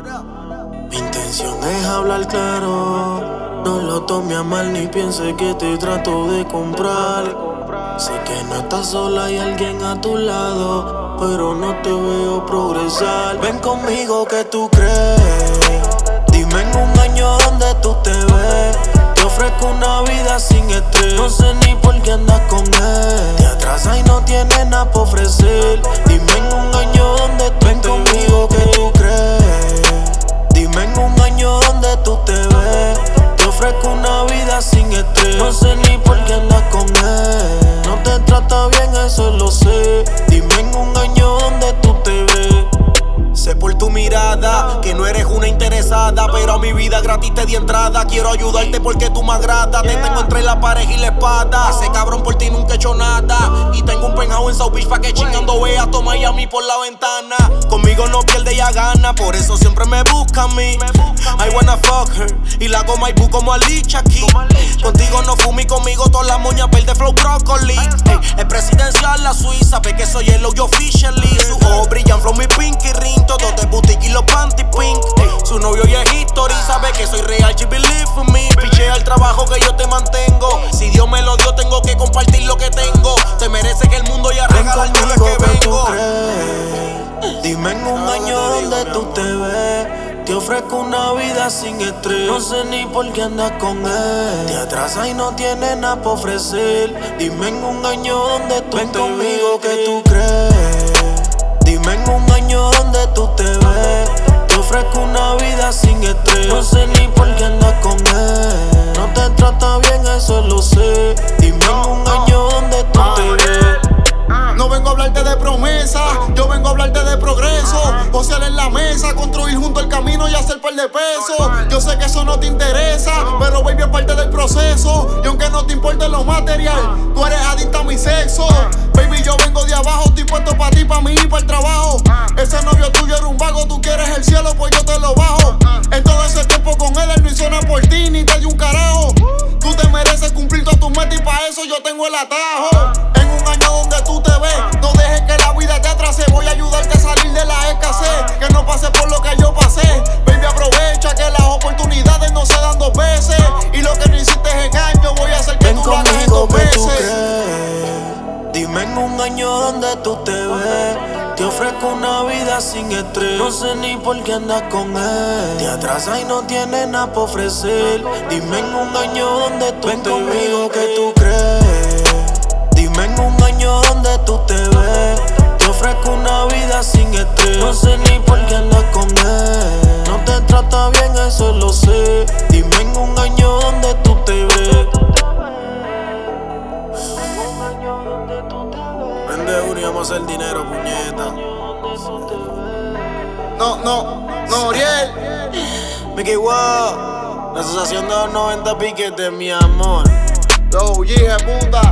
Mi intención es hablar claro. No lo tome a mal ni piense que te trato de comprar. Sé que no estás sola, hay alguien a tu lado, pero no te veo progresar. Ven conmigo, ¿qué tú crees? Dime en un año dónde tú te ves. Te ofrezco una vida sin estrés. No sé ni por qué andas con él. Te atrasa y no tienes nada por ofrecer. Dime en un año dónde tú ven conmigo, ¿qué tú crees? Dime en un año dónde tú te ves. Te ofrezco una vida sin estrés. No sé ni por qué andas con él. No te trata bien, eso lo sé. Dime en un año dónde tú te ves. Sé por tu mirada que no eres una interesada, pero a mi vida gratis te di entrada. Quiero ayudarte porque tú me agradas. Te tengo entre la pared y la espada. Ese cabrón por ti nunca he hecho nada. Y tengo un penthouse en South Beach pa' que chingando veas todo Miami por la ventana. Conmigo no pierde, ya gana, por eso siempre me busca a mí. I wanna fuck her y la hago Maibu como Alicia aquí. Contigo no fumi, conmigo todas las moñas verde flow brócoli. Es presidencial la Suiza, ve que soy el yo officially. Sus ojos brillan flow mi pinky ring. Todo de boutique y los panty pink. Su novio ya es history, sabe que soy real, she believe in me. Pichea el trabajo que yo te mantengo. Si Dios me lo dio, tengo que compartir lo que tengo. Te mereces que el mundo ya regala el día que vengo. Dime en un año dónde tú te ves. Te ofrezco una vida sin estrés. No sé ni por qué andas con él. Te atrasa y no tienes nada por ofrecer. Dime en un año dónde tú ven conmigo, ¿qué tú crees? Dime en un año dónde tú te ves. Te ofrezco una vida sin estrés. No sé ni por qué andas con él. No te trata bien, eso lo sé. Dime en un año dónde tú te ves. No vengo a hablarte de promesa, yo vengo a hablarte de progreso. Josear en la mesa, construir junto el camino y hacer par de pesos. Yo sé que eso no te interesa, pero baby es parte del proceso. Y aunque no te importe lo material, tú eres adicta a mi sexo. Baby, yo vengo de abajo, estoy puesto pa' ti, pa' mí y pa' el trabajo. Ese novio tuyo era un vago, tú quieres el cielo, pues yo te lo bajo. En todo ese tiempo con él no hizo nada por ti, ni te dio un carajo. Tú te mereces cumplir todas tus metas y pa' eso yo tengo el atajo. En un año donde tú te ves, no dejes que la vida te atrase. Voy a ayudarte a salir de la escasez, que no pase por lo que yo pasé. Baby, aprovecha que las oportunidades no se dan dos veces. Y lo que no hiciste es engaño, voy a hacer que ven tú lo hagas en conmigo, 2 ¿qué tú veces. crees? Dime en un año dónde tú te ves. Te ofrezco una vida sin estrés. No sé ni por qué andas con él. Te atrasa y no tienes nada por ofrecer. Dime en un año dónde tú ven conmigo, ¿qué tú crees? Dime en un año dónde tú te ves. Te ofrezco una vida sin estrés. No sé ni por qué andas con él. No te trata bien, eso lo sé. Dime en un año dónde tú te ves. Vende uno y vamos a hacer dinero, puñeta. No, Oriel. Mickey Wow, la asociación de los 90 piquetes, mi amor. Yo, hija puta.